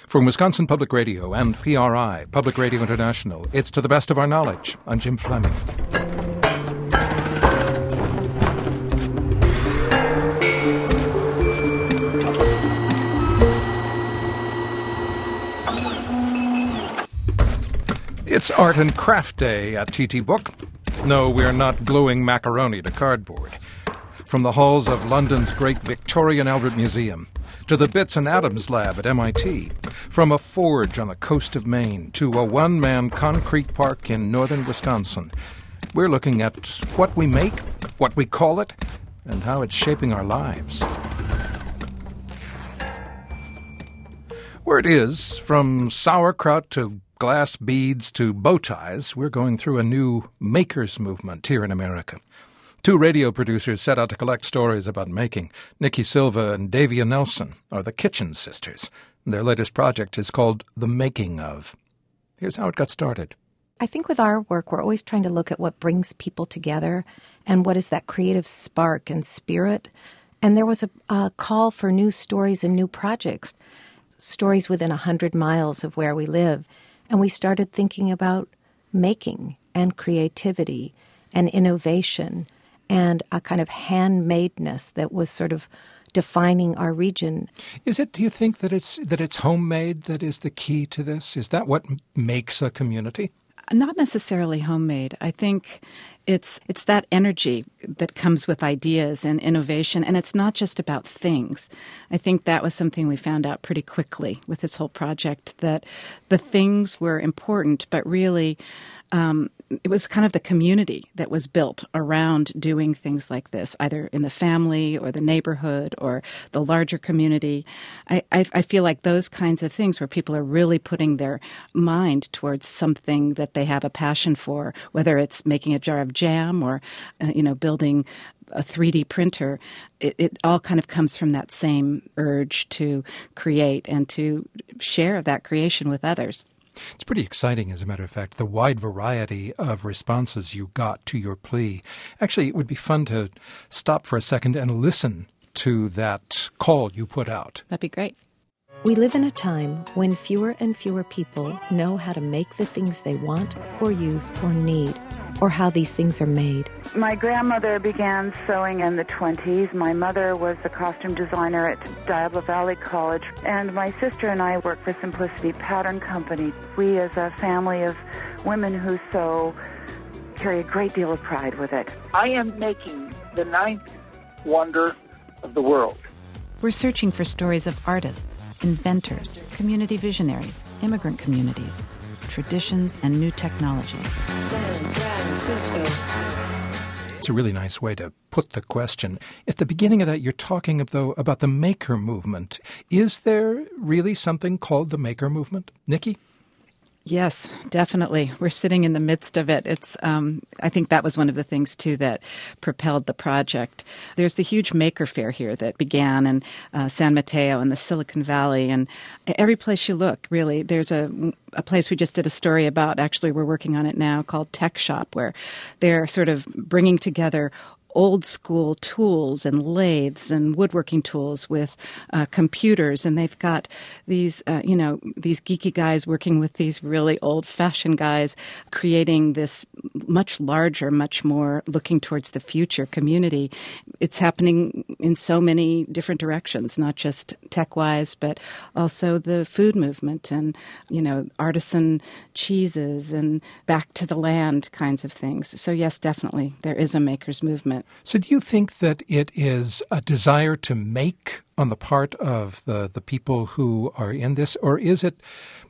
From Wisconsin Public Radio and PRI, Public Radio International, it's To the Best of Our Knowledge. I'm Jim Fleming. It's Art and Craft Day at TT Book. No, we're not gluing macaroni to cardboard. From the halls of London's great Victoria and Albert Museum to the Bits and Atoms Lab at MIT, from a forge on the coast of Maine to a one-man concrete park in northern Wisconsin, we're looking at what we make, what we call it, and how it's shaping our lives. Where it is, from sauerkraut to glass beads to bow ties, we're going through a new makers movement here in America. Two radio producers set out to collect stories about making. Nikki Silva and Davia Nelson are the Kitchen Sisters. Their latest project is called The Making Of. Here's how it got started. I think with our work, we're always trying to look at what brings people together and what is that creative spark and spirit. And there was a call for new stories and new projects, stories within 100 miles of where we live. And we started thinking about making and creativity and innovation and a kind of handmadeness that was sort of defining our region. Is it, do you think that it's homemade that is the key to this? Is that what makes a community? Not necessarily homemade. I think it's that energy that comes with ideas and innovation, and it's not just about things. I think that was something we found out pretty quickly with this whole project, that the things were important, but really it was kind of the community that was built around doing things like this, either in the family or the neighborhood or the larger community. I feel like those kinds of things where people are really putting their mind towards something that they have a passion for, whether it's making a jar of jam or, building a 3D printer, it all kind of comes from that same urge to create and to share that creation with others. It's pretty exciting, as a matter of fact, the wide variety of responses you got to your plea. Actually, it would be fun to stop for a second and listen to that call you put out. That'd be great. We live in a time when fewer and fewer people know how to make the things they want or use or need, or how these things are made. My grandmother began sewing in the 20s. My mother was a costume designer at Diablo Valley College. And my sister and I work for Simplicity Pattern Company. We, as a family of women who sew, carry a great deal of pride with it. I am making the ninth wonder of the world. We're searching for stories of artists, inventors, community visionaries, immigrant communities, traditions, and new technologies. San Francisco. It's a really nice way to put the question. At the beginning of that, you're talking, though, about the maker movement. Is there really something called the maker movement? Nikki? Yes, definitely. We're sitting in the midst of it. It's, I think that was one of the things, too, that propelled the project. There's the huge maker fair here that began in San Mateo and the Silicon Valley. And every place you look, really, there's a place we just did a story about. Actually, we're working on it now, called Tech Shop, where they're sort of bringing together old school tools and lathes and woodworking tools with computers, and they've got these these geeky guys working with these really old fashioned guys, creating this much larger, much more looking towards the future community. It's happening in so many different directions, not just tech wise, but also the food movement and artisan cheeses and back to the land kinds of things. So yes, definitely there is a makers movement. So do you think that it is a desire to make on the part of the people who are in this, or is it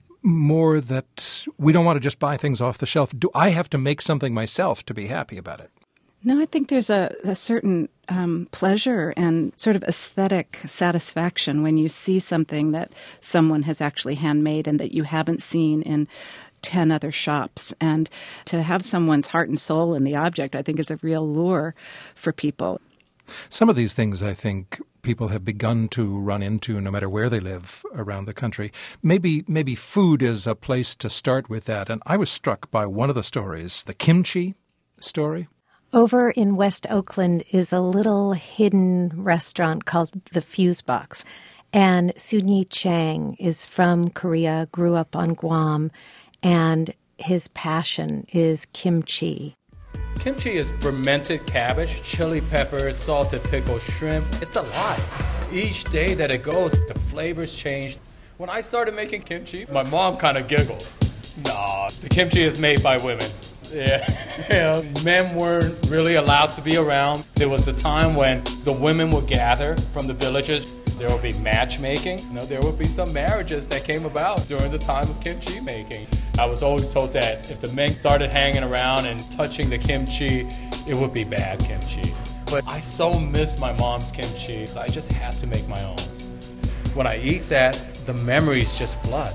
more that we don't want to just buy things off the shelf? Do I have to make something myself to be happy about it? No, I think there's a certain pleasure and sort of aesthetic satisfaction when you see something that someone has actually handmade and that you haven't seen in 10 other shops. And to have someone's heart and soul in the object, I think, is a real lure for people. Some of these things, I think, people have begun to run into no matter where they live around the country. Maybe food is a place to start with that. And I was struck by one of the stories, the kimchi story. Over in West Oakland is a little hidden restaurant called the Fuse Box. And Soon-Yi Chang is from Korea, grew up on Guam, and his passion is kimchi. Kimchi is fermented cabbage, chili peppers, salted pickled shrimp. It's alive. Each day that it goes, the flavors change. When I started making kimchi, my mom kind of giggled. No, the kimchi is made by women. Yeah. Men weren't really allowed to be around. There was a time when the women would gather from the villages. There would be matchmaking. There would be some marriages that came about during the time of kimchi making. I was always told that if the men started hanging around and touching the kimchi, it would be bad kimchi. But I so miss my mom's kimchi. I just had to make my own. When I eat that, the memories just flood.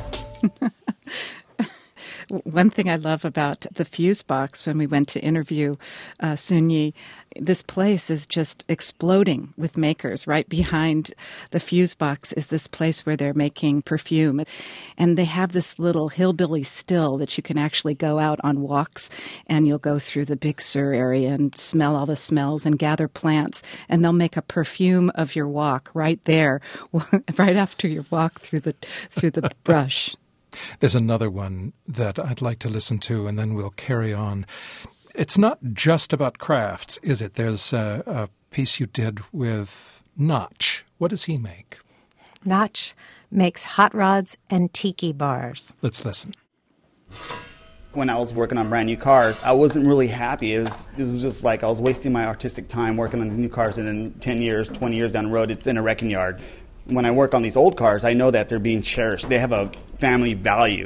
One thing I love about the Fuse Box, when we went to interview Soon-Yi, this place is just exploding with makers. Right behind the Fuse Box is this place where they're making perfume. And they have this little hillbilly still that you can actually go out on walks, and you'll go through the Big Sur area and smell all the smells and gather plants. And they'll make a perfume of your walk right there, right after your walk through the brush. There's another one that I'd like to listen to, and then we'll carry on. It's not just about crafts, is it? There's a piece you did with Notch. What does he make? Notch makes hot rods and tiki bars. Let's listen. When I was working on brand new cars, I wasn't really happy. It was just like I was wasting my artistic time working on these new cars, and then 10 years, 20 years down the road, it's in a wrecking yard. When I work on these old cars, I know that they're being cherished. They have a family value.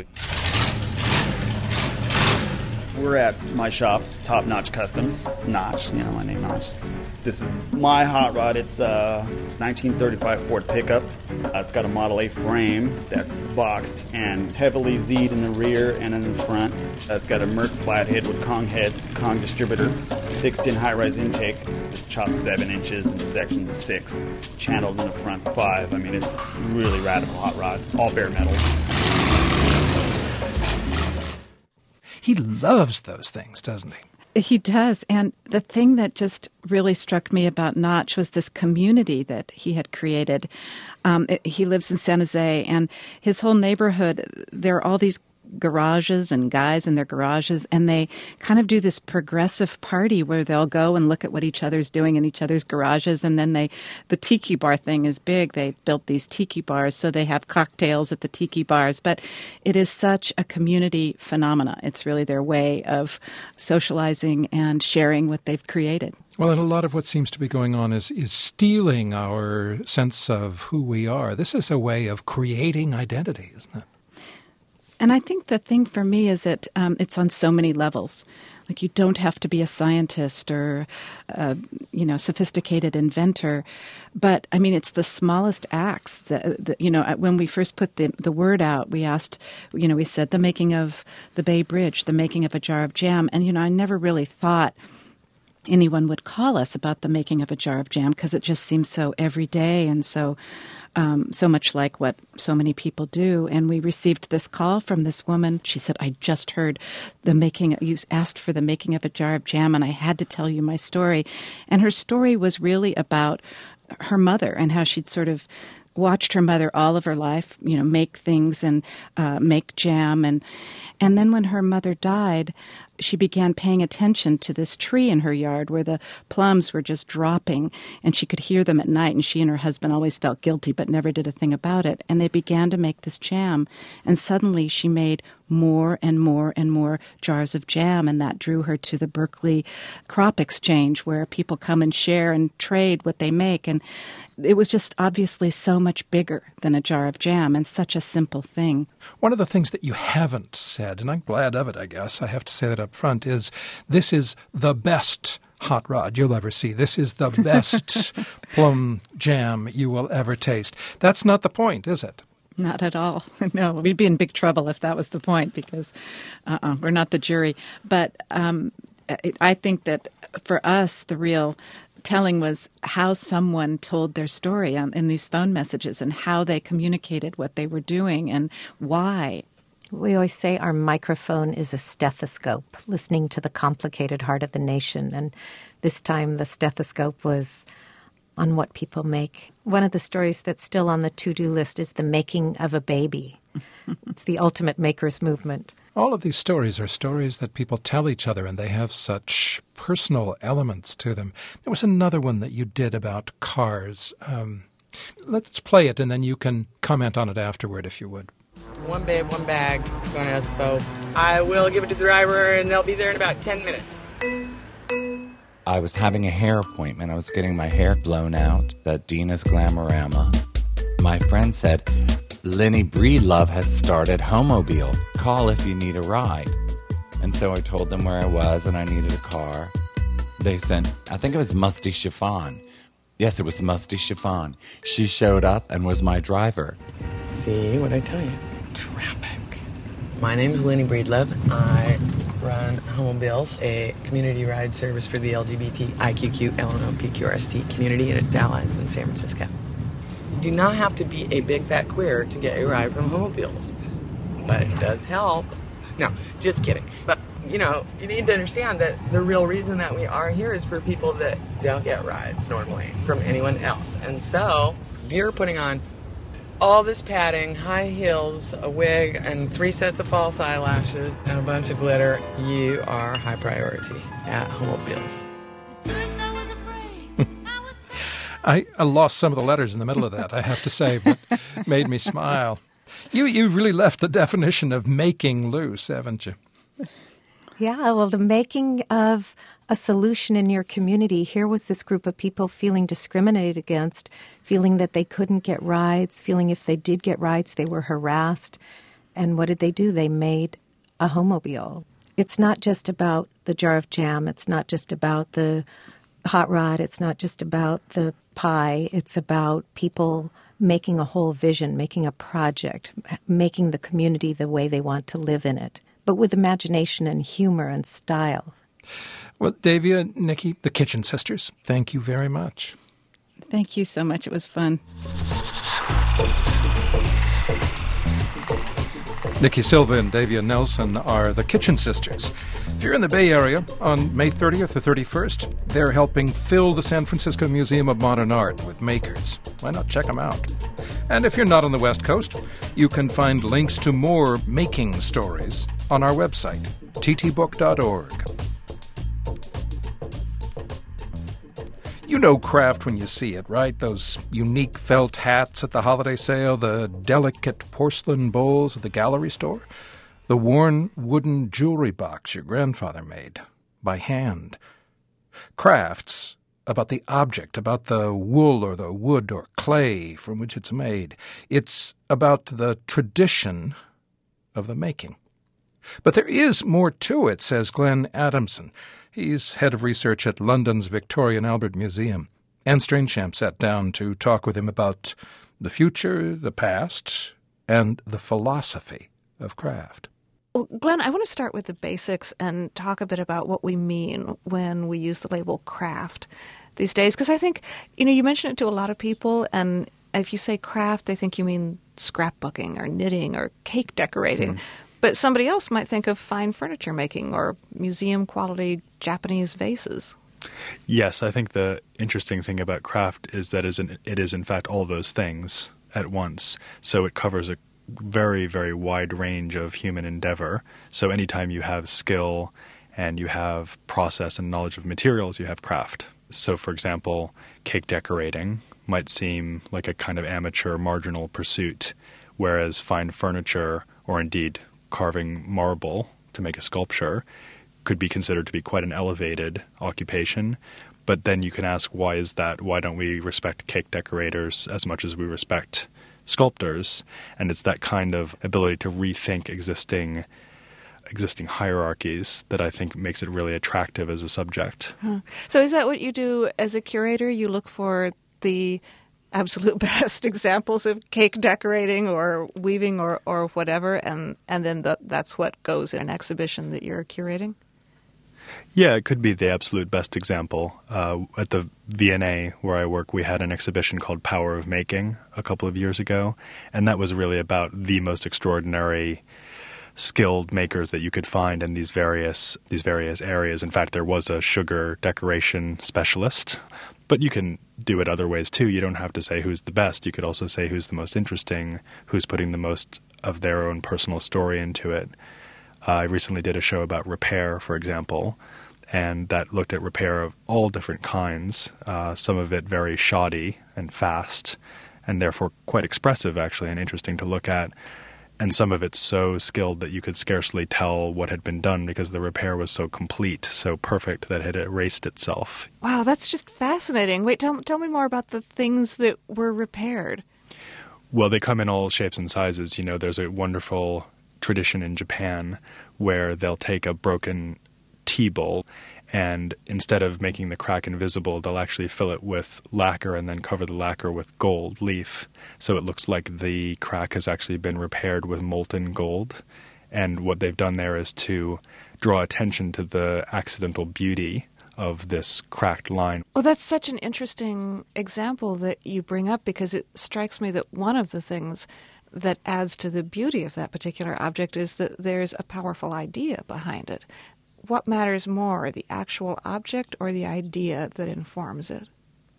We're at my shop. It's Top Notch Customs. Notch, my name Notch. This is my hot rod. It's a 1935 Ford pickup. It's got a Model A frame that's boxed and heavily Z'd in the rear and in the front. It's got a Merc flathead with Kong heads, Kong distributor, fixed in high-rise intake. It's chopped 7 inches in section 6, channeled in the front 5. I mean, it's really radical hot rod, all bare metal. He loves those things, doesn't he? He does. And the thing that just really struck me about Notch was this community that he had created. He lives in San Jose, and his whole neighborhood, there are all these garages and guys in their garages, and they kind of do this progressive party where they'll go and look at what each other's doing in each other's garages, and then the tiki bar thing is big. They built these tiki bars, so they have cocktails at the tiki bars, but it is such a community phenomena. It's really their way of socializing and sharing what they've created. Well, and a lot of what seems to be going on is stealing our sense of who we are. This is a way of creating identity, isn't it? And I think the thing for me is that it's on so many levels. Like, you don't have to be a scientist or sophisticated inventor, but I mean, it's the smallest acts. When we first put the word out, we asked, we said the making of the Bay Bridge, the making of a jar of jam, and I never really thought anyone would call us about the making of a jar of jam because it just seems so everyday and so much like what so many people do. And we received this call from this woman. She said, I just heard you asked for the making of a jar of jam, and I had to tell you my story. And her story was really about her mother and how she'd sort of watched her mother all of her life, make things and make jam. And then when her mother died, she began paying attention to this tree in her yard where the plums were just dropping, and she could hear them at night, and she and her husband always felt guilty but never did a thing about it. And they began to make this jam, and suddenly she made more and more and more jars of jam, and that drew her to the Berkeley Crop Exchange, where people come and share and trade what they make. And it was just obviously so much bigger than a jar of jam, and such a simple thing. One of the things that you haven't said, and I'm glad of it, I guess, I have to say that up front, is this is the best hot rod you'll ever see. This is the best plum jam you will ever taste. That's not the point, is it? Not at all. No, we'd be in big trouble if that was the point, because we're not the jury. But I think that for us, the real telling was how someone told their story in these phone messages and how they communicated what they were doing and why. We always say our microphone is a stethoscope, listening to the complicated heart of the nation. And this time the stethoscope was on what people make. One of the stories that's still on the to-do list is the making of a baby. It's the ultimate maker's movement. All of these stories are stories that people tell each other, and they have such personal elements to them. There was another one that you did about cars. Let's play it, and then you can comment on it afterward, if you would. One babe, one bag, going to Espo. I will give it to the driver, and they'll be there in about 10 minutes. I was having a hair appointment. I was getting my hair blown out at Dina's Glamorama. My friend said, Lenny Breedlove has started Homobile. Call if you need a ride. And so I told them where I was and I needed a car. They sent, I think it was Musty Chiffon. Yes, it was Musty Chiffon. She showed up and was my driver. See what I tell you. Traffic. My name is Lenny Breedlove. I run Homobiles, a community ride service for the LGBT, IQQ, LNO, PQRST community and its allies in San Francisco. You do not have to be a big fat queer to get a ride from Homobiles, but it does help. No, just kidding. But, you need to understand that the real reason that we are here is for people that don't get rides normally from anyone else. And so, if you're putting on all this padding, high heels, a wig, and 3 sets of false eyelashes, and a bunch of glitter, you are high priority at Homobiles. I lost some of the letters in the middle of that, I have to say, but made me smile. You really left the definition of making loose, haven't you? Yeah, well, the making of a solution in your community. Here was this group of people feeling discriminated against, feeling that they couldn't get rides, feeling if they did get rides, they were harassed. And what did they do? They made a Homobile. It's not just about the jar of jam. It's not just about the hot rod. It's not just about the pie. It's about people making a whole vision, making a project, making the community the way they want to live in it, but with imagination and humor and style. Well, Davia, Nikki, the Kitchen Sisters, thank you very much. Thank you so much. It was fun. Nikki Silva and Davia Nelson are the Kitchen Sisters. If you're in the Bay Area on May 30th or 31st, they're helping fill the San Francisco Museum of Modern Art with makers. Why not check them out? And if you're not on the West Coast, you can find links to more making stories on our website, ttbook.org. You know craft when you see it, right? Those unique felt hats at the holiday sale, the delicate porcelain bowls at the gallery store, the worn wooden jewelry box your grandfather made by hand. Crafts about the object, about the wool or the wood or clay from which it's made. It's about the tradition of the making. But there is more to it, says Glenn Adamson. He's head of research at London's Victoria and Albert Museum. Anne Strainchamp sat down to talk with him about the future, the past, and the philosophy of craft. Well, Glenn, I want to start with the basics and talk a bit about what we mean when we use the label craft these days. Because I think, you mention it to a lot of people, and if you say craft, they think you mean scrapbooking or knitting or cake decorating. But somebody else might think of fine furniture making or museum-quality Japanese vases. Yes, I think the interesting thing about craft is that it is in fact all those things at once. So it covers a very, very wide range of human endeavor. So anytime you have skill and you have process and knowledge of materials, you have craft. So, for example, cake decorating might seem like a kind of amateur marginal pursuit, whereas fine furniture, or indeed carving marble to make a sculpture, could be considered to be quite an elevated occupation. But then you can ask, why is that? Why don't we respect cake decorators as much as we respect sculptors? And it's that kind of ability to rethink existing hierarchies that I think makes it really attractive as a subject. So is that what you do as a curator? You look for the absolute best examples of cake decorating or weaving or whatever, and then that's what goes in an exhibition that you're curating? Yeah, it could be the absolute best example. At the V&A where I work, we had an exhibition called Power of Making a couple of years ago, and that was really about the most extraordinary skilled makers that you could find in these various areas. In fact, there was a sugar decoration specialist, But you can do it other ways too. You don't have to say who's the best. You could also say who's the most interesting, who's putting the most of their own personal story into it. I recently did a show about repair, for example, and that looked at repair of all different kinds, some of it very shoddy and fast, and therefore quite expressive, actually, and interesting to look at, and some of it so skilled that you could scarcely tell what had been done because the repair was so complete, so perfect that it had erased itself. Wow, that's just fascinating. Wait, tell me more about the things that were repaired. Well, they come in all shapes and sizes. You know, there's a wonderful tradition in Japan where they'll take a broken tea bowl and instead of making the crack invisible, they'll actually fill it with lacquer and then cover the lacquer with gold leaf. So it looks like the crack has actually been repaired with molten gold. And what they've done there is to draw attention to the accidental beauty of this cracked line. Well, that's such an interesting example that you bring up because it strikes me that one of the things that adds to the beauty of that particular object is that there's a powerful idea behind it. What matters more, the actual object or the idea that informs it?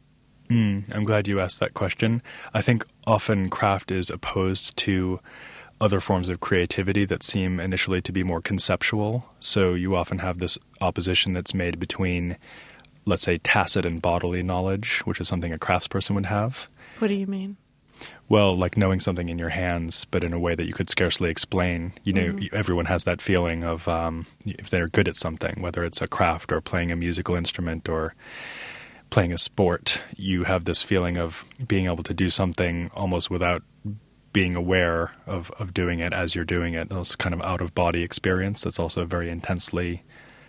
I'm glad you asked that question. I think often craft is opposed to other forms of creativity that seem initially to be more conceptual. So you often have this opposition that's made between, let's say, tacit and bodily knowledge, which is something a craftsperson would have. What do you mean? Well, like knowing something in your hands, but in a way that you could scarcely explain. You know, everyone has that feeling of if they're good at something, whether it's a craft or playing a musical instrument or playing a sport, you have this feeling of being able to do something almost without being aware of doing it as you're doing it. It's kind of out-of-body experience that's also very intensely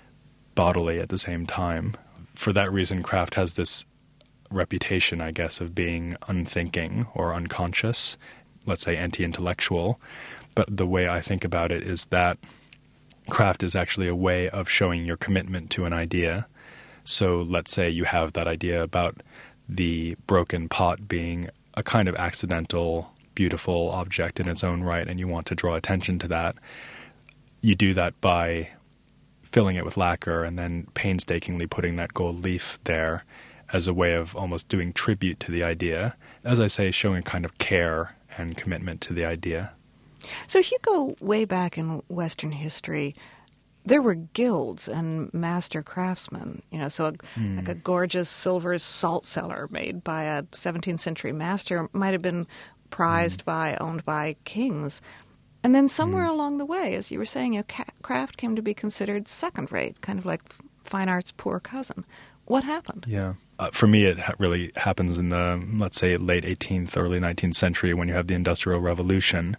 bodily at the same time. For that reason, craft has this reputation, I guess, of being unthinking or unconscious, let's say anti-intellectual. But the way I think about it is that craft is actually a way of showing your commitment to an idea. So let's say you have that idea about the broken pot being a kind of accidental, beautiful object in its own right, and you want to draw attention to that. You do that by filling it with lacquer and then painstakingly putting that gold leaf there as a way of almost doing tribute to the idea. As I say, showing a kind of care and commitment to the idea. So if you go way back in Western history, there were guilds and master craftsmen, so like a gorgeous silver salt cellar made by a 17th century master might have been prized owned by kings. And then somewhere along the way, as you were saying, craft came to be considered second-rate, kind of like fine art's poor cousin. What happened? Yeah. For me, it really happens in the, let's say, late 18th, early 19th century when you have the Industrial Revolution.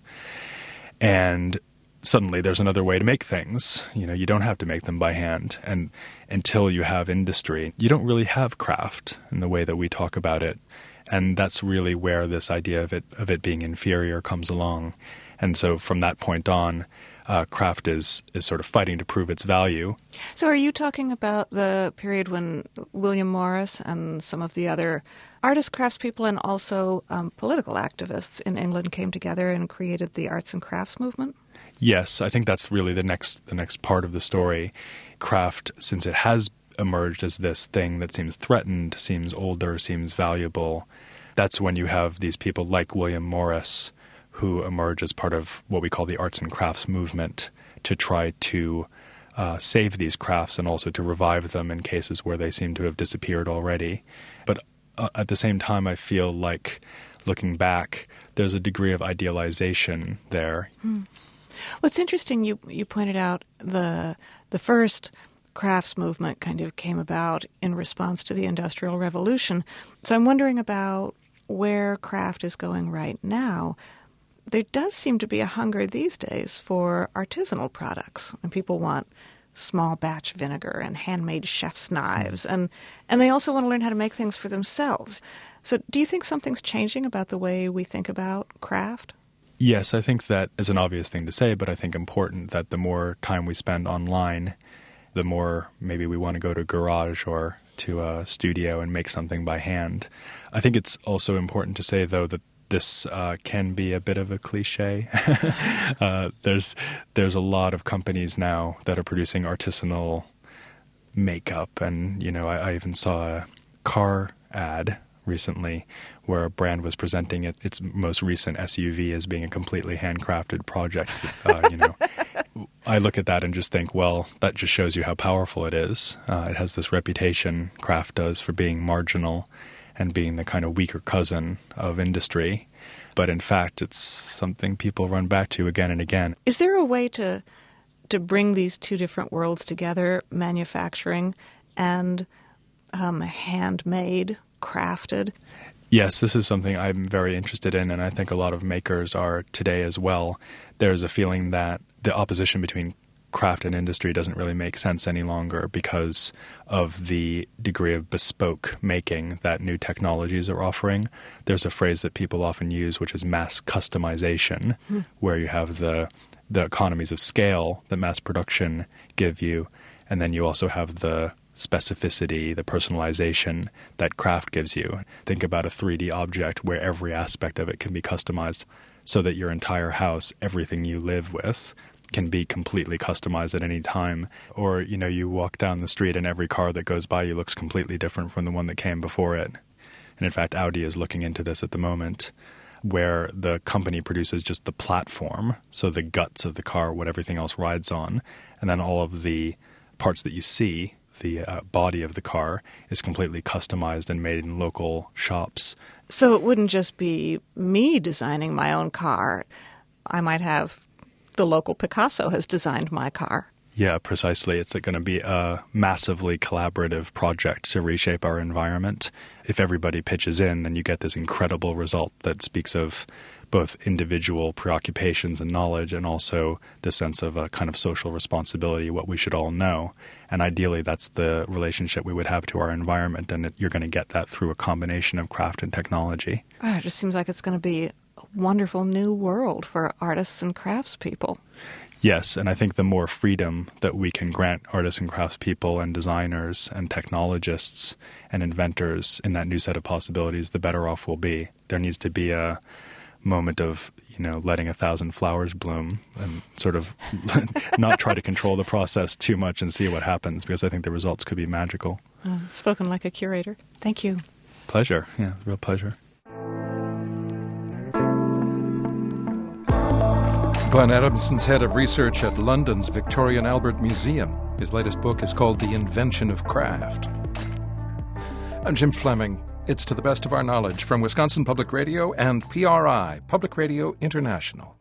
And suddenly there's another way to make things. You don't have to make them by hand. And until you have industry, you don't really have craft in the way that we talk about it. And that's really where this idea of it being inferior comes along. And so from that point on, craft is sort of fighting to prove its value. So are you talking about the period when William Morris and some of the other artists, craftspeople, and also political activists in England came together and created the arts and crafts movement? Yes, I think that's really the next part of the story. Craft, since it has emerged as this thing that seems threatened, seems older, seems valuable, that's when you have these people like William Morris who emerge as part of what we call the arts and crafts movement to try to save these crafts and also to revive them in cases where they seem to have disappeared already. But at the same time, I feel like, looking back, there's a degree of idealization there. Well, it's interesting you pointed out the first crafts movement kind of came about in response to the Industrial Revolution. So I'm wondering about where craft is going right now. There does seem to be a hunger these days for artisanal products, and people want small batch vinegar and handmade chef's knives, and they also want to learn how to make things for themselves. So do you think something's changing about the way we think about craft? Yes, I think that is an obvious thing to say, but I think important that the more time we spend online, the more maybe we want to go to a garage or to a studio and make something by hand. I think it's also important to say, though, that this can be a bit of a cliche. There's a lot of companies now that are producing artisanal makeup, and I even saw a car ad recently where a brand was presenting its most recent SUV as being a completely handcrafted project. I look at that and just think, well, that just shows you how powerful it is. It has this reputation, craft does, for being marginal and being the kind of weaker cousin of industry. But in fact, it's something people run back to again and again. Is there a way to bring these two different worlds together, manufacturing and handmade, crafted? Yes, this is something I'm very interested in, and I think a lot of makers are today as well. There's a feeling that the opposition between craft and industry doesn't really make sense any longer because of the degree of bespoke making that new technologies are offering. There's a phrase that people often use, which is mass customization, where you have the economies of scale that mass production give you, and then you also have the specificity, the personalization that craft gives you. Think about a 3D object where every aspect of it can be customized so that your entire house, everything you live with, can be completely customized at any time. Or, you walk down the street and every car that goes by you looks completely different from the one that came before it. And in fact, Audi is looking into this at the moment, where the company produces just the platform, so the guts of the car, what everything else rides on, and then all of the parts that you see, the body of the car, is completely customized and made in local shops. So it wouldn't just be me designing my own car. I might have the local Picasso has designed my car. Yeah, precisely. It's going to be a massively collaborative project to reshape our environment. If everybody pitches in, then you get this incredible result that speaks of both individual preoccupations and knowledge, and also the sense of a kind of social responsibility, what we should all know. And ideally, that's the relationship we would have to our environment, and you're going to get that through a combination of craft and technology. It just seems like it's going to be a wonderful new world for artists and craftspeople. Yes, and I think the more freedom that we can grant artists and craftspeople and designers and technologists and inventors in that new set of possibilities, the better off we'll be. There needs to be a moment of, letting 1,000 flowers bloom and sort of not try to control the process too much and see what happens, because I think the results could be magical. Spoken like a curator. Thank you. Pleasure. Yeah, real pleasure. Glenn Adamson's head of research at London's Victoria and Albert Museum. His latest book is called The Invention of Craft. I'm Jim Fleming. It's To the Best of Our Knowledge from Wisconsin Public Radio and PRI, Public Radio International.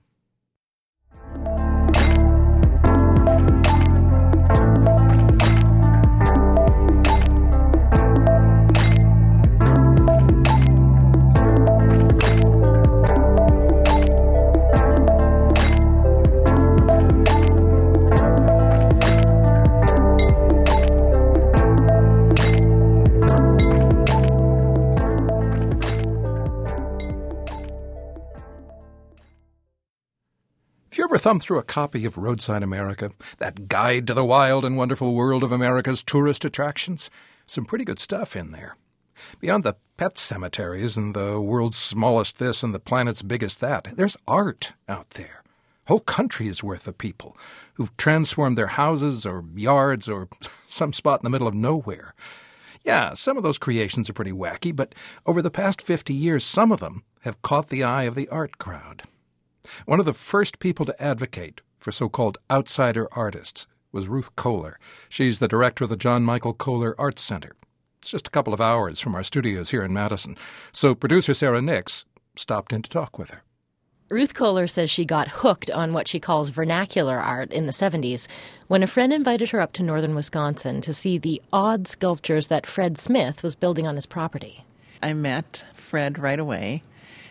Thumb through a copy of Roadside America, that guide to the wild and wonderful world of America's tourist attractions. Some pretty good stuff in there. Beyond the pet cemeteries and the world's smallest this and the planet's biggest that, there's art out there. Whole countries worth of people who've transformed their houses or yards or some spot in the middle of nowhere. Yeah, some of those creations are pretty wacky, but over the past 50 years, some of them have caught the eye of the art crowd. One of the first people to advocate for so-called outsider artists was Ruth Kohler. She's the director of the John Michael Kohler Arts Center. It's just a couple of hours from our studios here in Madison, so producer Sarah Nix stopped in to talk with her. Ruth Kohler says she got hooked on what she calls vernacular art in the 70s when a friend invited her up to northern Wisconsin to see the odd sculptures that Fred Smith was building on his property. I met Fred right away,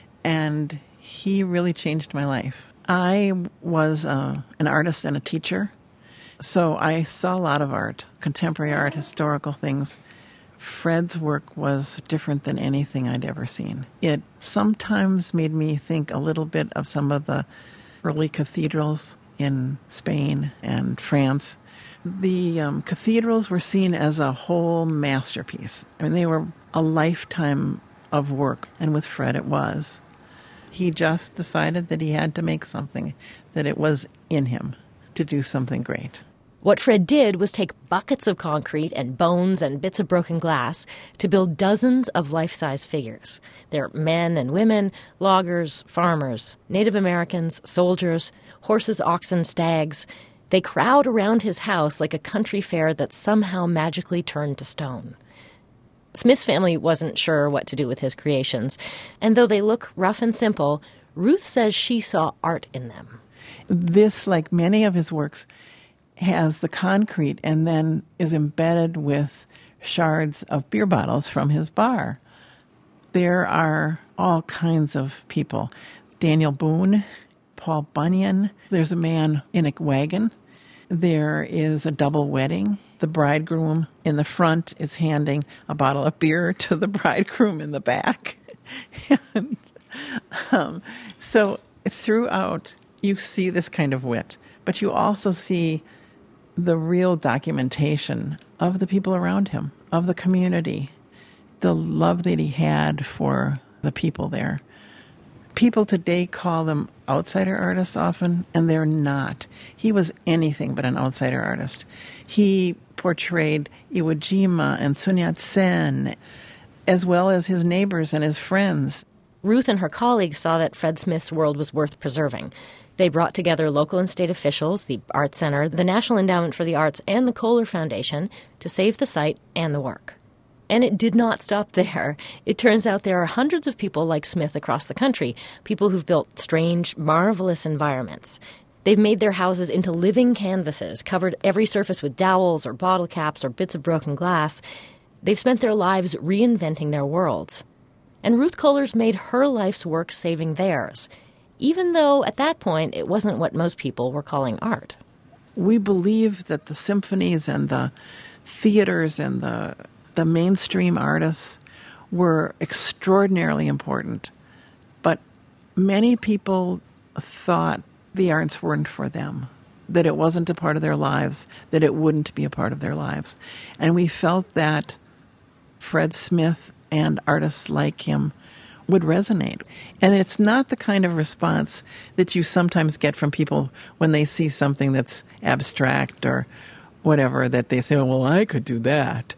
and he really changed my life. I was an artist and a teacher, so I saw a lot of art, contemporary art, historical things. Fred's work was different than anything I'd ever seen. It sometimes made me think a little bit of some of the early cathedrals in Spain and France. The cathedrals were seen as a whole masterpiece. I mean, they were a lifetime of work, and with Fred it was. He just decided that he had to make something, that it was in him to do something great. What Fred did was take buckets of concrete and bones and bits of broken glass to build dozens of life-size figures. They're men and women, loggers, farmers, Native Americans, soldiers, horses, oxen, stags. They crowd around his house like a country fair that somehow magically turned to stone. Smith's family wasn't sure what to do with his creations, and though they look rough and simple, Ruth says she saw art in them. This, like many of his works, has the concrete and then is embedded with shards of beer bottles from his bar. There are all kinds of people. Daniel Boone, Paul Bunyan. There's a man in a wagon. There is a double wedding. The bridegroom in the front is handing a bottle of beer to the bridegroom in the back. And, so throughout, you see this kind of wit, but you also see the real documentation of the people around him, of the community, the love that he had for the people there. People today call them outsider artists often, and they're not. He was anything but an outsider artist. He portrayed Iwo Jima and Sun Yat-sen, as well as his neighbors and his friends. Ruth and her colleagues saw that Fred Smith's world was worth preserving. They brought together local and state officials, the Art Center, the National Endowment for the Arts, and the Kohler Foundation to save the site and the work. And it did not stop there. It turns out there are hundreds of people like Smith across the country, people who've built strange, marvelous environments. They've made their houses into living canvases, covered every surface with dowels or bottle caps or bits of broken glass. They've spent their lives reinventing their worlds. And Ruth Kohler's made her life's work saving theirs, even though at that point it wasn't what most people were calling art. We believe that the symphonies and the theaters and the mainstream artists were extraordinarily important, but many people thought the arts weren't for them, that it wasn't a part of their lives, that it wouldn't be a part of their lives. And we felt that Fred Smith and artists like him would resonate. And it's not the kind of response that you sometimes get from people when they see something that's abstract or whatever, that they say, oh, well, I could do that.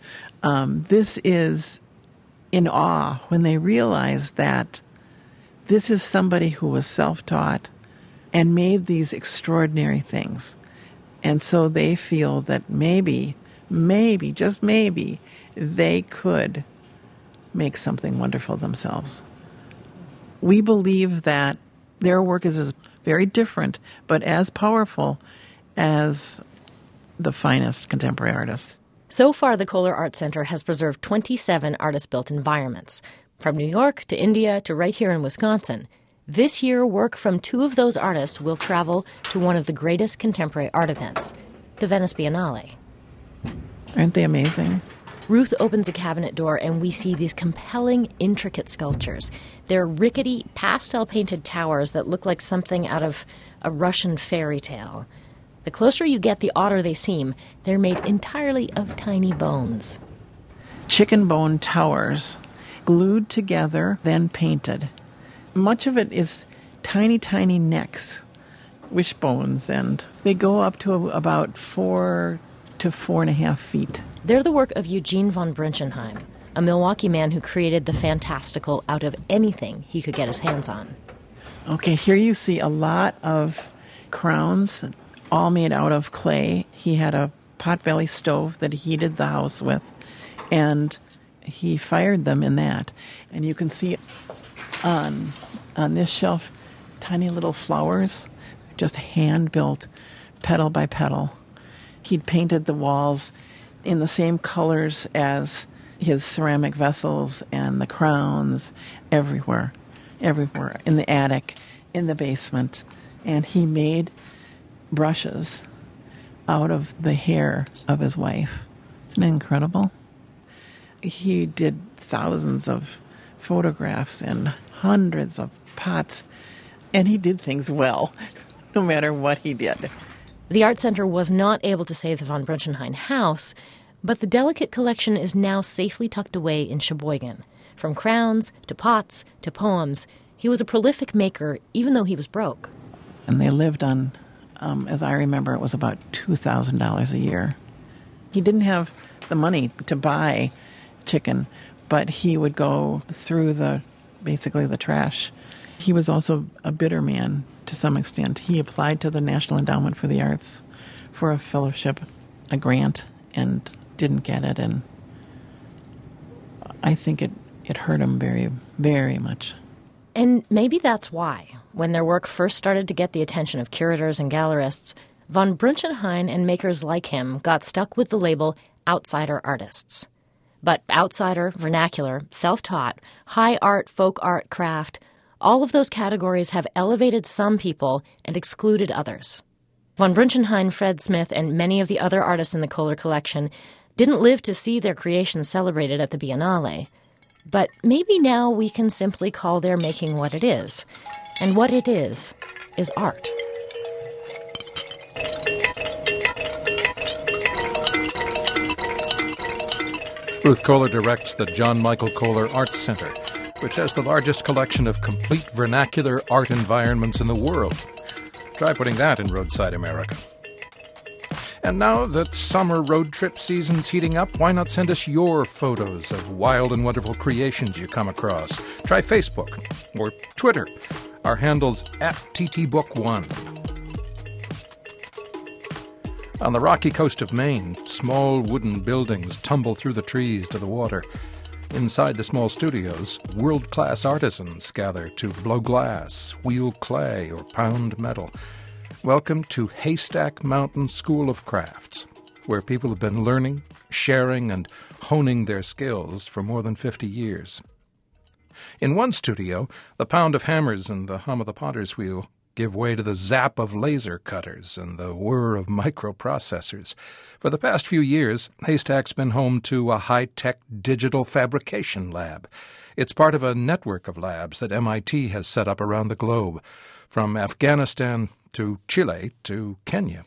This is in awe when they realize that this is somebody who was self-taught and made these extraordinary things. And so they feel that maybe, just maybe, they could make something wonderful themselves. We believe that their work is as very different, but as powerful as the finest contemporary artists. So far, the Kohler Art Center has preserved 27 artist-built environments, from New York to India to right here in Wisconsin. This year, work from 2 of those artists will travel to one of the greatest contemporary art events, the Venice Biennale. Aren't they amazing? Ruth opens a cabinet door and we see these compelling, intricate sculptures. They're rickety, pastel-painted towers that look like something out of a Russian fairy tale. The closer you get, the odder they seem. They're made entirely of tiny bones. Chicken bone towers, glued together, then painted. Much of it is tiny, tiny necks, wishbones, and they go up to about 4 to 4.5 feet. They're the work of Eugene von Brinchenheim, a Milwaukee man who created the fantastical out of anything he could get his hands on. Okay, here you see a lot of crowns, all made out of clay. He had a potbelly stove that he heated the house with, and he fired them in that. And you can see on this shelf tiny little flowers, just hand-built, petal by petal. He'd painted the walls in the same colors as his ceramic vessels and the crowns everywhere, in the attic, in the basement. And he made brushes out of the hair of his wife. Isn't it incredible? He did thousands of photographs and hundreds of pots, and he did things well, no matter what he did. The Art Center was not able to save the von Brinchenheim house, but the delicate collection is now safely tucked away in Sheboygan. From crowns to pots to poems, he was a prolific maker, even though he was broke. And they lived on as I remember, it was about $2,000 a year. He didn't have the money to buy chicken, but he would go through basically the trash. He was also a bitter man to some extent. He applied to the National Endowment for the Arts for a fellowship, a grant, and didn't get it. And I think it hurt him very, very much. And maybe that's why, when their work first started to get the attention of curators and gallerists, von Brunschenheim and makers like him got stuck with the label outsider artists. But outsider, vernacular, self-taught, high art, folk art, craft, all of those categories have elevated some people and excluded others. Von Brunschenheim, Fred Smith, and many of the other artists in the Kohler collection didn't live to see their creations celebrated at the Biennale. But maybe now we can simply call their making what it is. And what it is art. Ruth Kohler directs the John Michael Kohler Arts Center, which has the largest collection of complete vernacular art environments in the world. Try putting that in roadside America. And now that summer road trip season's heating up, why not send us your photos of wild and wonderful creations you come across? Try Facebook or Twitter. Our handle's @TTBook1. On the rocky coast of Maine, small wooden buildings tumble through the trees to the water. Inside the small studios, world-class artisans gather to blow glass, wheel clay, or pound metal. Welcome to Haystack Mountain School of Crafts, where people have been learning, sharing, and honing their skills for more than 50 years. In one studio, the pound of hammers and the hum of the potter's wheel give way to the zap of laser cutters and the whir of microprocessors. For the past few years, Haystack's been home to a high-tech digital fabrication lab. It's part of a network of labs that MIT has set up around the globe, from Afghanistan to Chile to Kenya.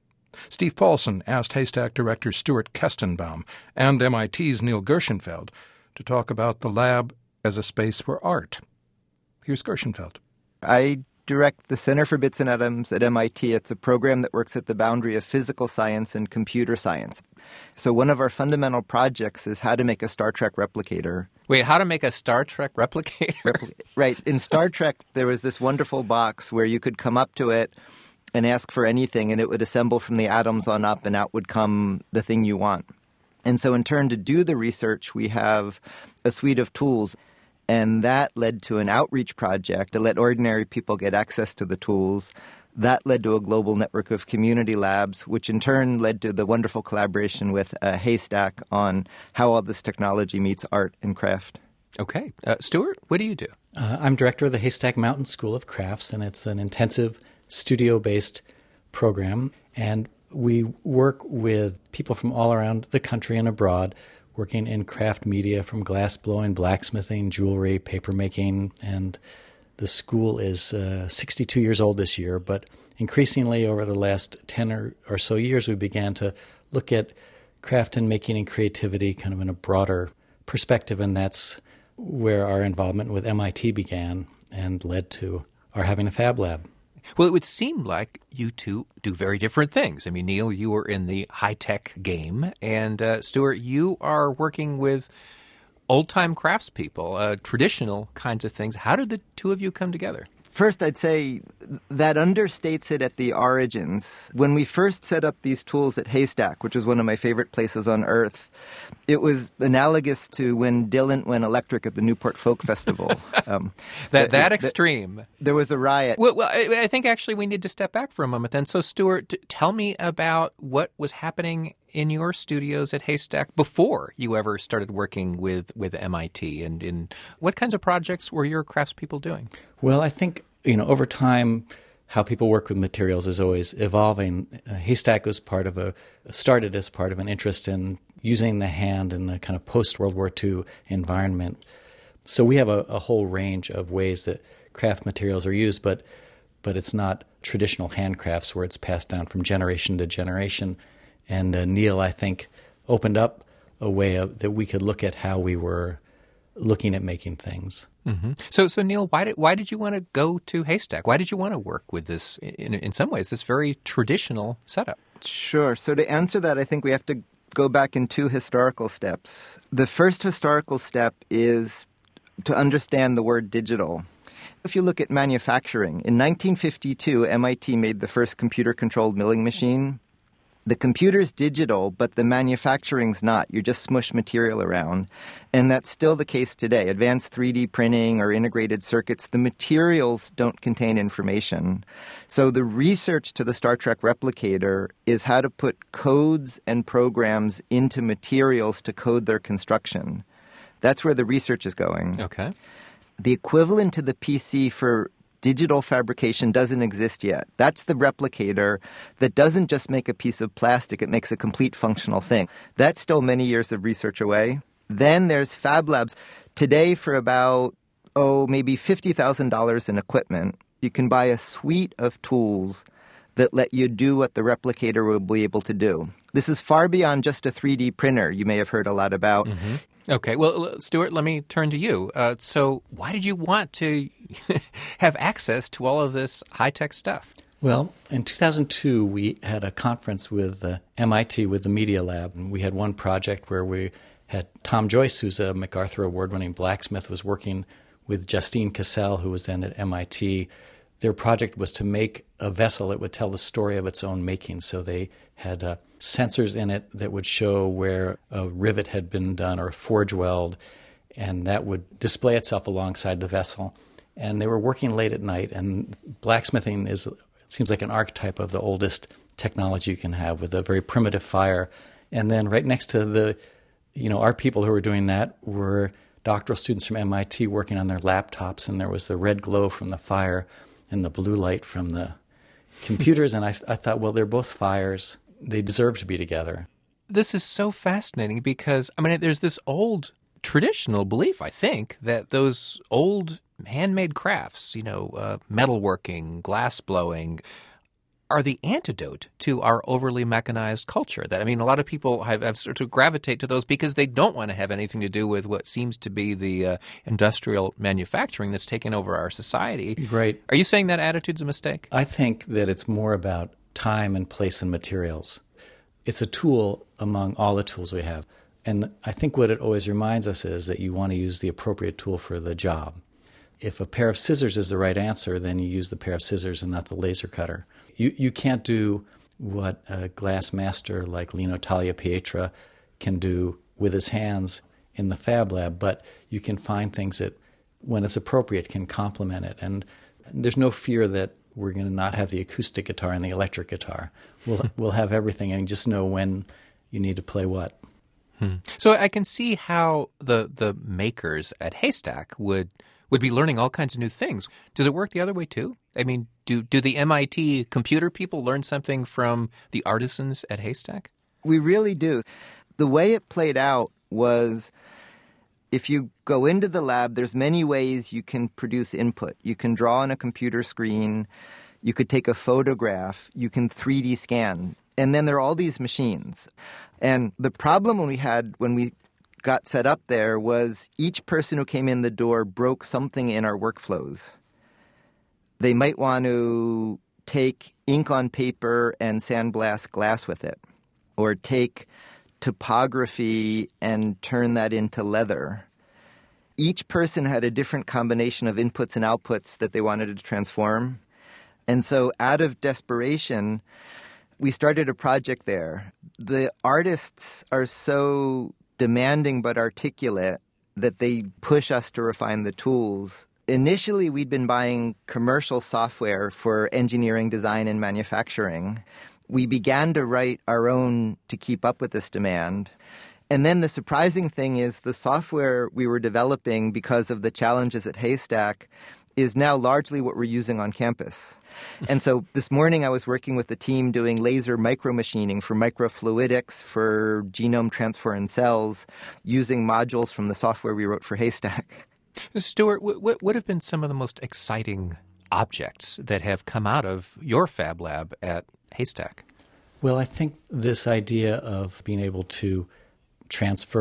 Steve Paulson asked Haystack director Stuart Kestenbaum and MIT's Neil Gershenfeld to talk about the lab as a space for art. Here's Gershenfeld. I direct the Center for Bits and Atoms at MIT. It's a program that works at the boundary of physical science and computer science. So one of our fundamental projects is how to make a Star Trek replicator. Wait, how to make a Star Trek replicator? Right. In Star Trek, there was this wonderful box where you could come up to it and ask for anything, and it would assemble from the atoms on up, and out would come the thing you want. And so in turn, to do the research, we have a suite of tools. And that led to an outreach project to let ordinary people get access to the tools. That led to a global network of community labs, which in turn led to the wonderful collaboration with Haystack on how all this technology meets art and craft. Okay. Stuart, what do you do? I'm director of the Haystack Mountain School of Crafts, and it's an intensive studio-based program. And we work with people from all around the country and abroad, working in craft media, from glass blowing, blacksmithing, jewelry, papermaking, and the school is 62 years old this year. But increasingly over the last 10 or so years, we began to look at craft and making and creativity kind of in a broader perspective, and that's where our involvement with MIT began and led to our having a Fab Lab. Well, it would seem like you two do very different things. I mean, Neil, you were in the high-tech game, and Stuart, you are working with old-time craftspeople, traditional kinds of things. How did the two of you come together? First, I'd say that understates it at the origins. When we first set up these tools at Haystack, which is one of my favorite places on earth, it was analogous to when Dylan went electric at the Newport Folk Festival. That extreme. There was a riot. Well, I think actually we need to step back for a moment then. So, Stuart, tell me about what was happening in your studios at Haystack before you ever started working with MIT, and in what kinds of projects were your craftspeople doing? Well, I think, over time, how people work with materials is always evolving. Haystack was started as part of an interest in using the hand in a kind of post-World War II environment. So we have a whole range of ways that craft materials are used, but it's not traditional handcrafts where it's passed down from generation to generation. And Neil, I think, opened up a way that we could look at how we were looking at making things. Mm-hmm. So Neil, why did you want to go to Haystack? Why did you want to work with this, in some ways, this very traditional setup? Sure. So to answer that, I think we have to go back in 2 historical steps. The first historical step is to understand the word digital. If you look at manufacturing, in 1952, MIT made the first computer-controlled milling machine. The computer's digital, but the manufacturing's not. You just smush material around. And that's still the case today. Advanced 3D printing or integrated circuits, the materials don't contain information. So the research to the Star Trek replicator is how to put codes and programs into materials to code their construction. That's where the research is going. Okay. The equivalent to the PC for digital fabrication doesn't exist yet. That's the replicator that doesn't just make a piece of plastic, it makes a complete functional thing. That's still many years of research away. Then there's Fab Labs. Today, for about, maybe $50,000 in equipment, you can buy a suite of tools that let you do what the replicator will be able to do. This is far beyond just a 3D printer you may have heard a lot about. Mm-hmm. Okay. Well, Stuart, let me turn to you. So why did you want to have access to all of this high-tech stuff? Well, in 2002, we had a conference with MIT with the Media Lab. And we had one project where we had Tom Joyce, who's a MacArthur Award-winning blacksmith, was working with Justine Cassell, who was then at MIT. Their project was to make a vessel that would tell the story of its own making. So they had sensors in it that would show where a rivet had been done or a forge weld, and that would display itself alongside the vessel. And they were working late at night, and blacksmithing seems like an archetype of the oldest technology you can have, with a very primitive fire. And then right next to our people who were doing that were doctoral students from MIT working on their laptops, and there was the red glow from the fire and the blue light from the computers. And I thought, well, they're both fires. They deserve to be together. This is so fascinating because, there's this old traditional belief, I think, that those old handmade crafts, metalworking, glass blowing, are the antidote to our overly mechanized culture. That, a lot of people have sort of gravitate to those because they don't want to have anything to do with what seems to be the industrial manufacturing that's taken over our society. Right. Are you saying that attitude's a mistake? I think that it's more about time and place and materials. It's a tool among all the tools we have. And I think what it always reminds us is that you want to use the appropriate tool for the job. If a pair of scissors is the right answer, then you use the pair of scissors and not the laser cutter. You can't do what a glass master like Lino Tagliapietra can do with his hands in the Fab Lab, but you can find things that, when it's appropriate, can complement it. And there's no fear that we're going to not have the acoustic guitar and the electric guitar. We'll have everything and just know when you need to play what. So I can see how the makers at Haystack would be learning all kinds of new things. Does it work the other way too? Do the MIT computer people learn something from the artisans at Haystack? We really do. The way it played out was, if you go into the lab, there's many ways you can produce input. You can draw on a computer screen. You could take a photograph. You can 3D scan. And then there are all these machines. And the problem when we got set up there was each person who came in the door broke something in our workflows. They might want to take ink on paper and sandblast glass with it, or take topography and turn that into leather. Each person had a different combination of inputs and outputs that they wanted to transform. And so out of desperation, we started a project there. The artists are so demanding but articulate that they push us to refine the tools. Initially, we'd been buying commercial software for engineering, design, and manufacturing. We began to write our own to keep up with this demand. And then the surprising thing is the software we were developing, because of the challenges at Haystack, is now largely what we're using on campus. And so this morning I was working with the team doing laser micromachining for microfluidics, for genome transfer in cells, using modules from the software we wrote for Haystack. Stuart, what have been some of the most exciting objects that have come out of your Fab Lab at Haystack? Well, I think this idea of being able to transfer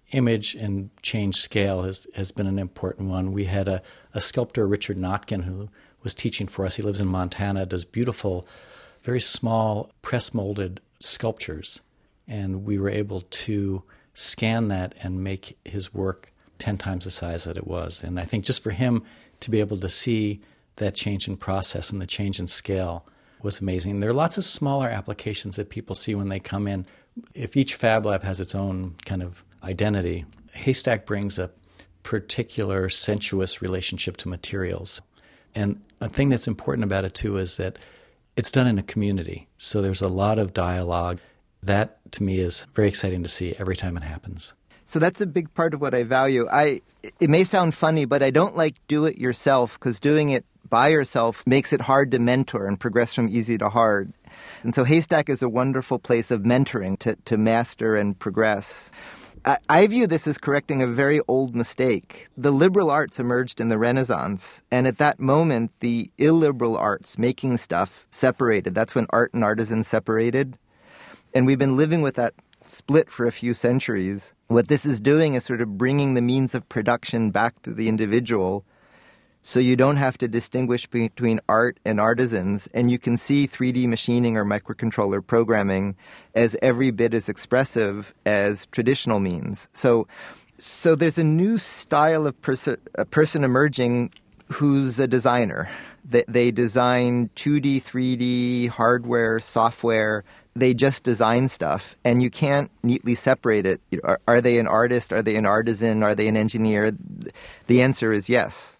image and change scale has been an important one. We had a sculptor, Richard Notkin, who was teaching for us. He lives in Montana, does beautiful, very small press-molded sculptures. And we were able to scan that and make his work 10 times the size that it was. And I think just for him to be able to see that change in process and the change in scale was amazing. There are lots of smaller applications that people see when they come in. If each Fab Lab has its own kind of identity, Haystack brings a particular sensuous relationship to materials. And a thing that's important about it, too, is that it's done in a community. So there's a lot of dialogue. That, to me, is very exciting to see every time it happens. So that's a big part of what I value. It may sound funny, but I don't like do it yourself, because doing it by yourself makes it hard to mentor and progress from easy to hard. And so Haystack is a wonderful place of mentoring to master and progress. I view this as correcting a very old mistake. The liberal arts emerged in the Renaissance, and at that moment, the illiberal arts, making stuff, separated. That's when art and artisan separated. And we've been living with that split for a few centuries. What this is doing is sort of bringing the means of production back to the individual, so you don't have to distinguish between art and artisans, and you can see 3D machining or microcontroller programming as every bit as expressive as traditional means. So there's a new style of a person emerging who's a designer. They design 2D, 3D, hardware, software. They just design stuff, and you can't neatly separate it. Are they an artist? Are they an artisan? Are they an engineer? The answer is yes.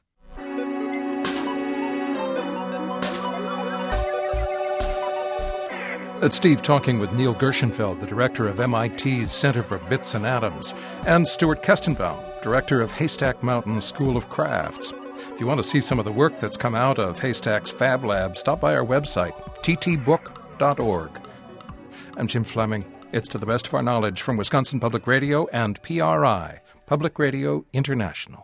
That's Steve talking with Neil Gershenfeld, the director of MIT's Center for Bits and Atoms, and Stuart Kestenbaum, director of Haystack Mountain School of Crafts. If you want to see some of the work that's come out of Haystack's Fab Lab, stop by our website, ttbook.org. I'm Jim Fleming. It's to the best of our knowledge from Wisconsin Public Radio and PRI, Public Radio International.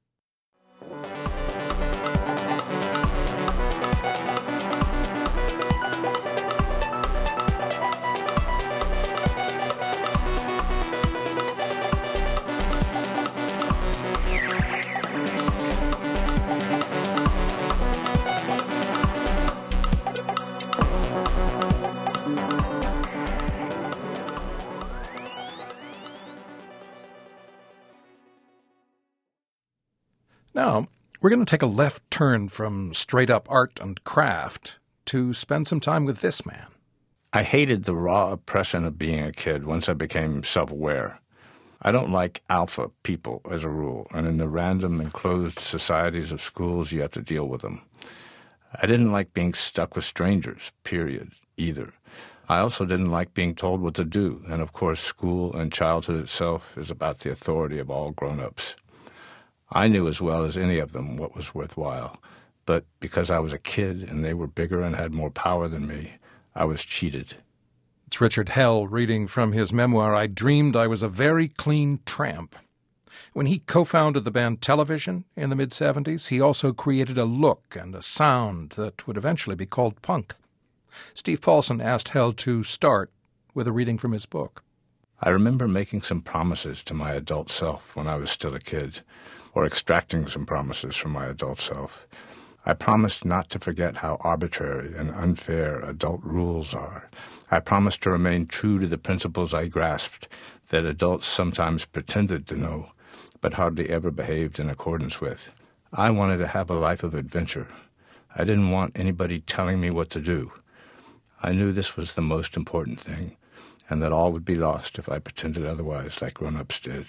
Now, we're going to take a left turn from straight-up art and craft to spend some time with this man. I hated the raw oppression of being a kid once I became self-aware. I don't like alpha people as a rule, and in the random enclosed societies of schools, you have to deal with them. I didn't like being stuck with strangers, period, either. I also didn't like being told what to do, and of course school and childhood itself is about the authority of all grown-ups. I knew as well as any of them what was worthwhile, but because I was a kid and they were bigger and had more power than me, I was cheated. It's Richard Hell reading from his memoir, I Dreamed I Was a Very Clean Tramp. When he co-founded the band Television in the mid-'70s, he also created a look and a sound that would eventually be called punk. Steve Paulson asked Hell to start with a reading from his book. I remember making some promises to my adult self when I was still a kid, or extracting some promises from my adult self. I promised not to forget how arbitrary and unfair adult rules are. I promised to remain true to the principles I grasped that adults sometimes pretended to know, but hardly ever behaved in accordance with. I wanted to have a life of adventure. I didn't want anybody telling me what to do. I knew this was the most important thing, and that all would be lost if I pretended otherwise like grown-ups did.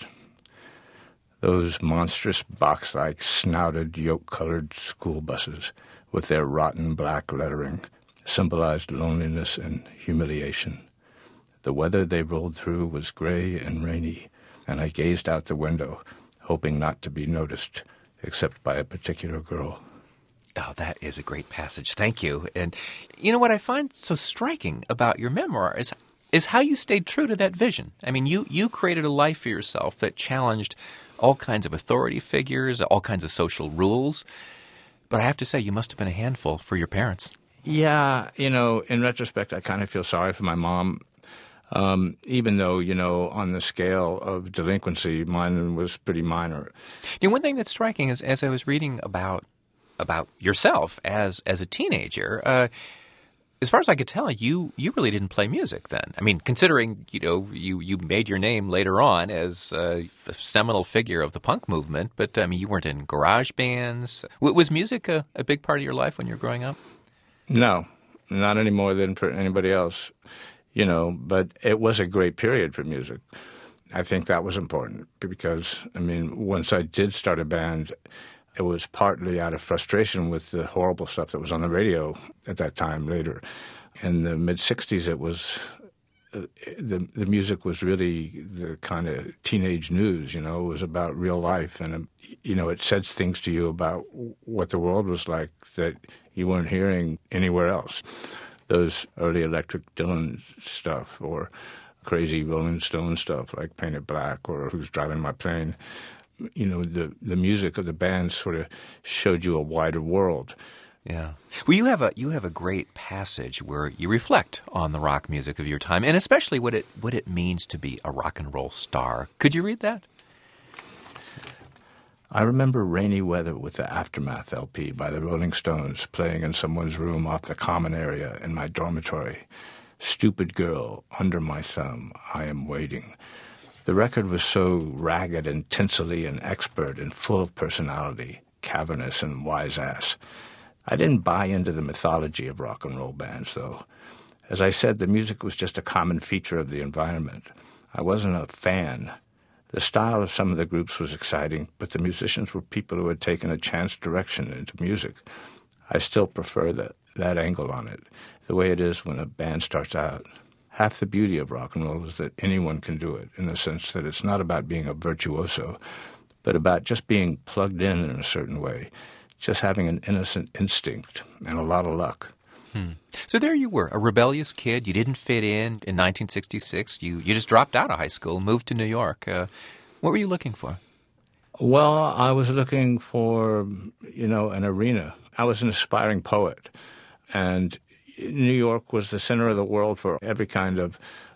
Those monstrous box-like, snouted, yoke-colored school buses with their rotten black lettering symbolized loneliness and humiliation. The weather they rolled through was gray and rainy, and I gazed out the window, hoping not to be noticed, except by a particular girl. Oh, that is a great passage. Thank you. And you know what I find so striking about your memoir is how you stayed true to that vision. I mean, you created a life for yourself that challenged all kinds of authority figures, all kinds of social rules. But I have to say, you must have been a handful for your parents. Yeah, in retrospect, I kind of feel sorry for my mom. even though, on the scale of delinquency, mine was pretty minor. One thing that's striking is, as I was reading about yourself as a teenager, as far as I could tell, you really didn't play music then. I mean, considering, you made your name later on as a seminal figure of the punk movement, but, you weren't in garage bands. Was music a big part of your life when you were growing up? No, not any more than for anybody else, but it was a great period for music. I think that was important because, once I did start a band, it was partly out of frustration with the horrible stuff that was on the radio at that time later. In the mid-'60s, it was the music was really the kind of teenage news, It was about real life, and, it said things to you about what the world was like that you weren't hearing anywhere else. Those early Electric Dylan stuff or crazy Rolling Stone stuff like Paint It Black or Who's Driving My Plane, the music of the band sort of showed you a wider world. Yeah. Well, you have a great passage where you reflect on the rock music of your time, and especially what it means to be a rock and roll star. Could you read that? I remember rainy weather with the Aftermath LP by the Rolling Stones playing in someone's room off the common area in my dormitory. Stupid girl, under my thumb, I am waiting. The record was so ragged and tinsely and expert and full of personality, cavernous and wise-ass. I didn't buy into the mythology of rock and roll bands, though. As I said, the music was just a common feature of the environment. I wasn't a fan. The style of some of the groups was exciting, but the musicians were people who had taken a chance direction into music. I still prefer that angle on it, the way it is when a band starts out. Half the beauty of rock and roll is that anyone can do it, in the sense that it's not about being a virtuoso, but about just being plugged in a certain way, just having an innocent instinct and a lot of luck. So there you were, a rebellious kid. You didn't fit in 1966. You just dropped out of high school, moved to New York. What were you looking for? Well, I was looking for, an arena. I was an aspiring poet, and New York was the center of the world for every kind of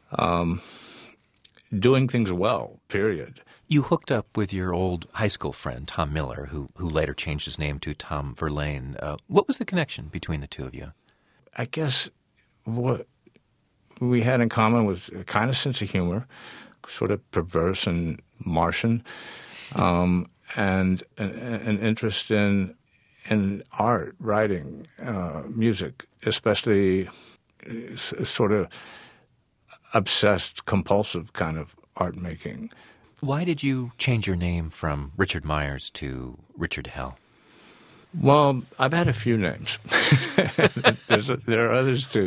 doing things well, period. You hooked up with your old high school friend, Tom Miller, who later changed his name to Tom Verlaine. What was the connection between the two of you? I guess what we had in common was a kind of sense of humor, sort of perverse and Martian, and an interest in art, writing, music, especially sort of obsessed, compulsive kind of art making. Why did you change your name from Richard Myers to Richard Hell? Well, I've had a few names. There are others too.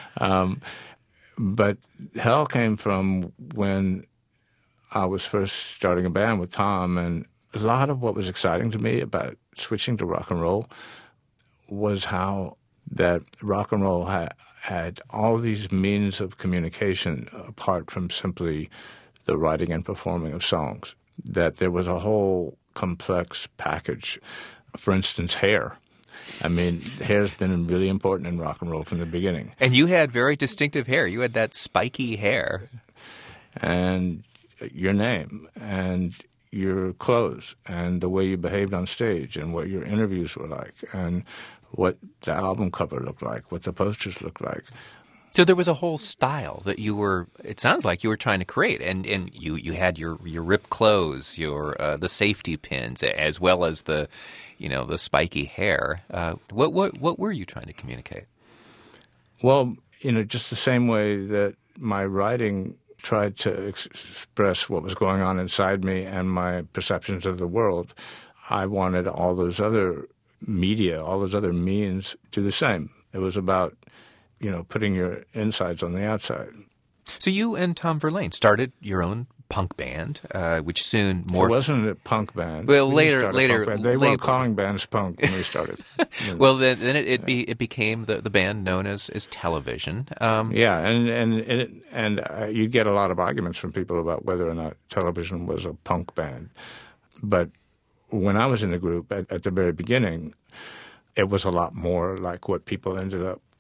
But Hell came from when I was first starting a band with Tom, and a lot of what was exciting to me about switching to rock and roll was how that rock and roll had all these means of communication apart from simply the writing and performing of songs, that there was a whole complex package. For instance, hair. Hair's been really important in rock and roll from the beginning. And you had very distinctive hair. You had that spiky hair. And your name, and your clothes, and the way you behaved on stage, and what your interviews were like, and what the album cover looked like, what the posters looked like. So there was a whole style that it sounds like you were trying to create, and you had your ripped clothes, the safety pins, as well as the spiky hair. What were you trying to communicate? Well, just the same way that my writing tried to express what was going on inside me and my perceptions of the world, I wanted all those other media, all those other means to do the same. It was about putting your insides on the outside. So you and Tom Verlaine started your own punk band, which soon morphed. It wasn't a punk band. Well, later, they weren't calling bands punk when we started. Well, then it became the band known as Television. Yeah, and you'd get a lot of arguments from people about whether or not Television was a punk band. But when I was in the group at the very beginning, it was a lot more like what people ended up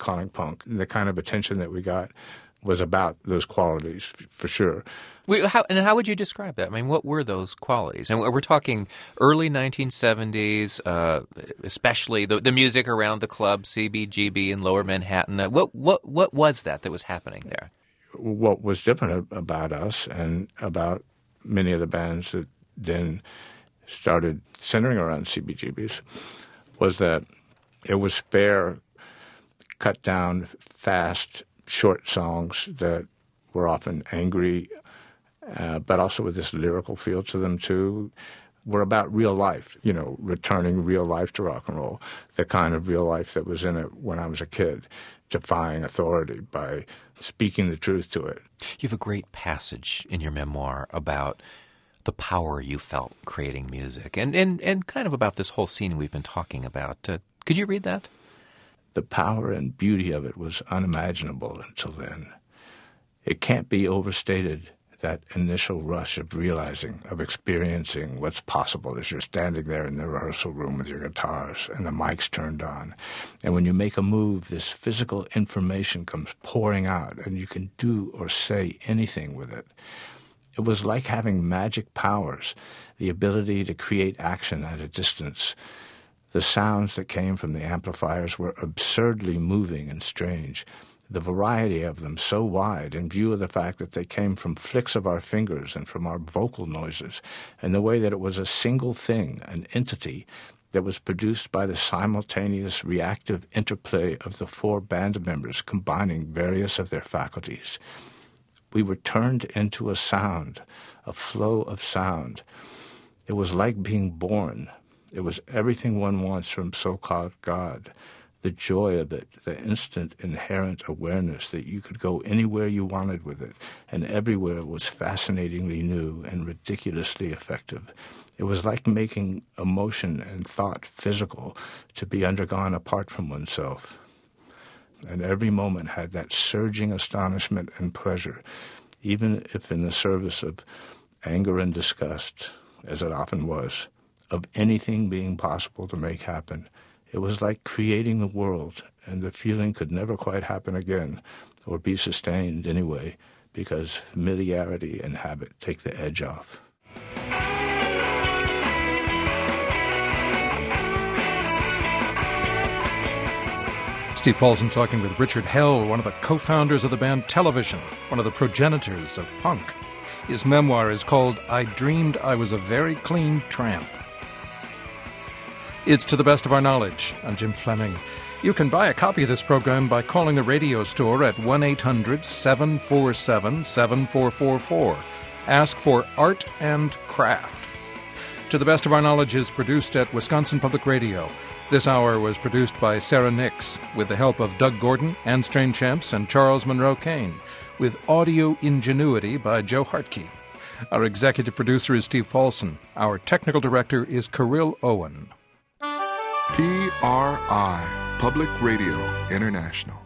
calling punk. And the kind of attention that we got was about those qualities, for sure. How would you describe that? I mean, what were those qualities? And we're talking early 1970s, especially the music around the club, CBGB in Lower Manhattan. What was that was happening there? What was different about us and about many of the bands that then started centering around CBGBs was that it was fair, cut down, fast, short songs that were often angry, but also with this lyrical feel to them too. Were about real life, returning real life to rock and roll, the kind of real life that was in it when I was a kid, defying authority by speaking the truth to it. You have a great passage in your memoir about the power you felt creating music and kind of about this whole scene we've been talking about. Could you read that? The power and beauty of it was unimaginable until then. It can't be overstated, that initial rush of realizing, of experiencing what's possible as you're standing there in the rehearsal room with your guitars and the mics turned on. And when you make a move, this physical information comes pouring out and you can do or say anything with it. It was like having magic powers, the ability to create action at a distance. The sounds that came from the amplifiers were absurdly moving and strange. The variety of them so wide in view of the fact that they came from flicks of our fingers and from our vocal noises, and the way that it was a single thing, an entity, that was produced by the simultaneous reactive interplay of the four band members combining various of their faculties. We were turned into a sound, a flow of sound. It was like being born. It was everything one wants from so-called God. The joy of it, the instant inherent awareness that you could go anywhere you wanted with it, and everywhere was fascinatingly new and ridiculously effective. It was like making emotion and thought physical to be undergone apart from oneself. And every moment had that surging astonishment and pleasure, even if in the service of anger and disgust, as it often was, of anything being possible to make happen. It was like creating the world, and the feeling could never quite happen again, or be sustained anyway, because familiarity and habit take the edge off. Steve Paulson talking with Richard Hell, one of the co-founders of the band Television, one of the progenitors of punk. His memoir is called I Dreamed I Was a Very Clean Tramp. It's To the Best of Our Knowledge. I'm Jim Fleming. You can buy a copy of this program by calling the radio store at 1-800-747-7444. Ask for Art and Craft. To the Best of Our Knowledge is produced at Wisconsin Public Radio. This hour was produced by Sarah Nix, with the help of Doug Gordon, Ann Strainchamps, and Charles Monroe Kane, with audio ingenuity by Joe Hartke. Our executive producer is Steve Paulson. Our technical director is Kirill Owen. PRI, Public Radio International.